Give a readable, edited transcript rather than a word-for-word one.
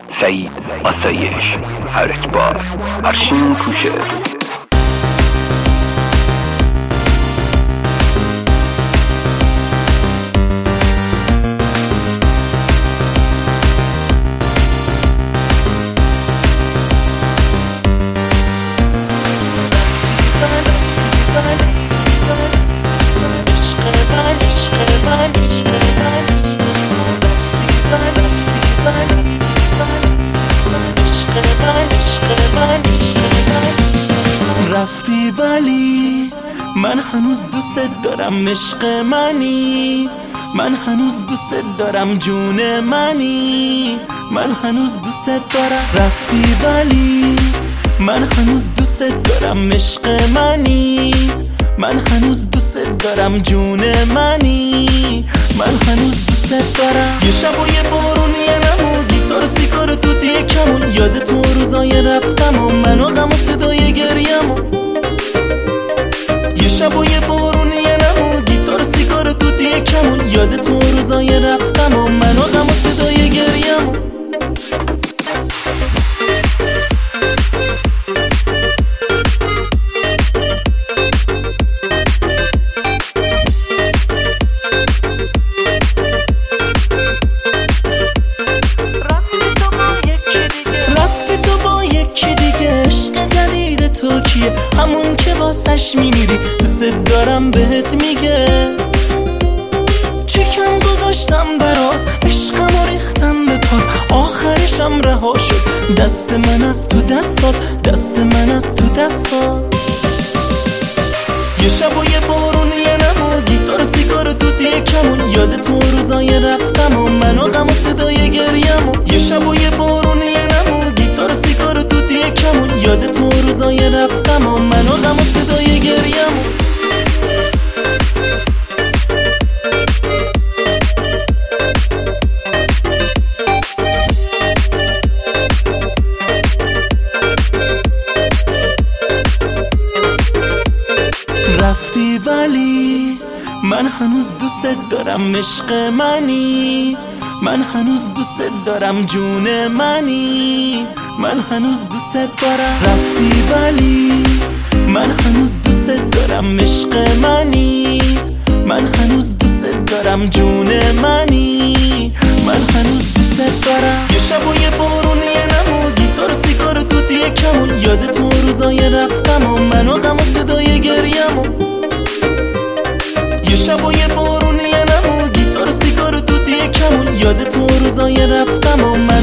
سعید آسایش، هر اجبار، ارشین کوشه. رفتی ولی من هنوز دوست دارم، عشق منی، من هنوز دوست دارم، جون منی، من هنوز دوست دارم. رفتی ولی من هنوز دوست دارم، عشق منی، من هنوز دوست دارم، جون منی، من هنوز دوست دارم. یه شب و یه بارون، یه نمو، گیتار سیگار توتی کمون، یاد تو روزای رفتم و من و غم و صدای گریمو. یه شب و یه بارون، یه نمو، گیتار سیگار توتی کمون، یاد تو روزای رفتم و من و غم و صدای گریمو. تو کیه؟ همون که واسش میمیری، دوست دارم بهت میگه. چیکم گذاشتم برات، عشقمو ریختم به پات، آخرشم رها شد، دست من از تو دستات، دست من از تو دستات. یه شب و یه بارون، یه نمو، گیتار سیگار توتی کمون، یاد تو روزای رفتم و من و غم و صدای گریمو. یه شب و یه بارون، یه نمو، گیتار سیگار توتی کمون، یاد تو روزای رفتم و من و غم و صدای گریمو. رفتی ولی من هنوز دوست دارم، عشق منی، من هنوز دوست دارم، جون منی، من هنوز دوست دارم. رفتی ولی من هنوز دوست دارم، عشق منی، من هنوز دوست دارم، جون منی، من هنوز دوست دارم. یه شب و یه بارون، یه نمو، گیتار سیگار توتی کمون، یاد تو روزای رفتم و من و غم و صدای گریمو. یه شب و یه بارون، یه نمو، گیتار سیگار توتی کمون، یاد تو روزای رفتم و من